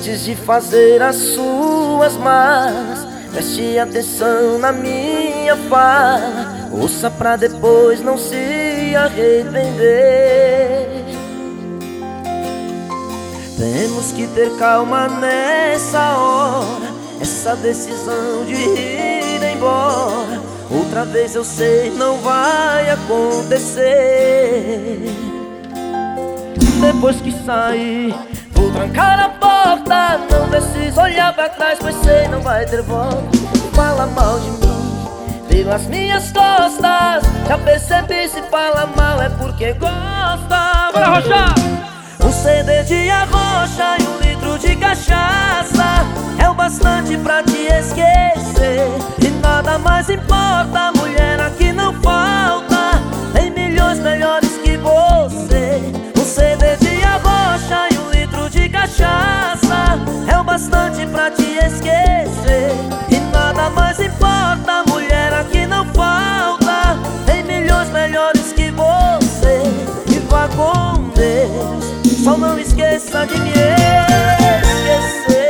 Antes de fazer as suas malas, preste atenção na minha fala. Ouça pra depois não se arrepender. Temos que ter calma nessa hora, essa decisão de ir embora outra vez eu sei não vai acontecer. Depois que sair, vou trancar a porta. Não preciso olhar pra trás, pois sei não vai ter volta. Fala mal de mim pelas minhas costas. Já percebi, se fala mal é porque gosta. Bora rochar! Um CD de arrocha e 1 litro de cachaça é o bastante pra te esquecer. E nada mais importa, mulher, aqui não falta. Tem milhões melhores que você. Um CD de arrocha e 1 litro de cachaça é o bastante pra te esquecer. E nada mais importa, mulher, aqui não falta. Tem milhões melhores que você. E vá com Deus, só não esqueça de me esquecer.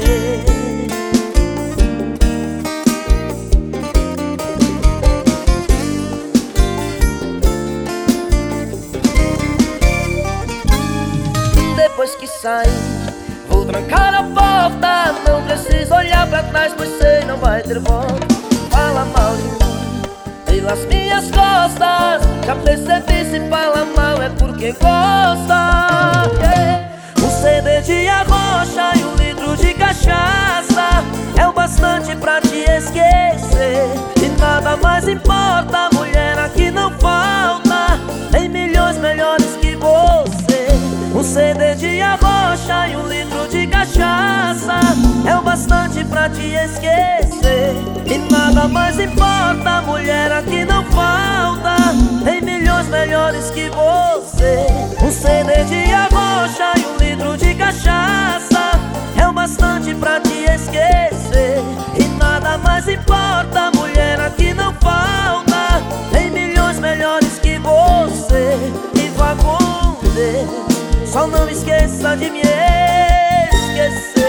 Depois que sair, vou trancar a porta. Não preciso olhar pra trás, pois sei não vai ter volta. Fala mal de mim pelas minhas costas. Já percebi, se fala mal é porque gosta. Um CD de arrocha e 1 litro de cachaça é o bastante pra te esquecer. E nada mais importa, mulher, aqui não falta. Tem milhões melhores que você. Um CD de arrocha e 1 litro de cachaça é o bastante pra te esquecer. E nada mais importa, mulher, aqui não falta. Tem milhões melhores que você. Um CD de arrocha e 1 litro de cachaça é o bastante pra te esquecer. E nada mais importa, mulher, aqui não falta. Tem milhões melhores que você. E vá com Deus, só não esqueça de me esquecer.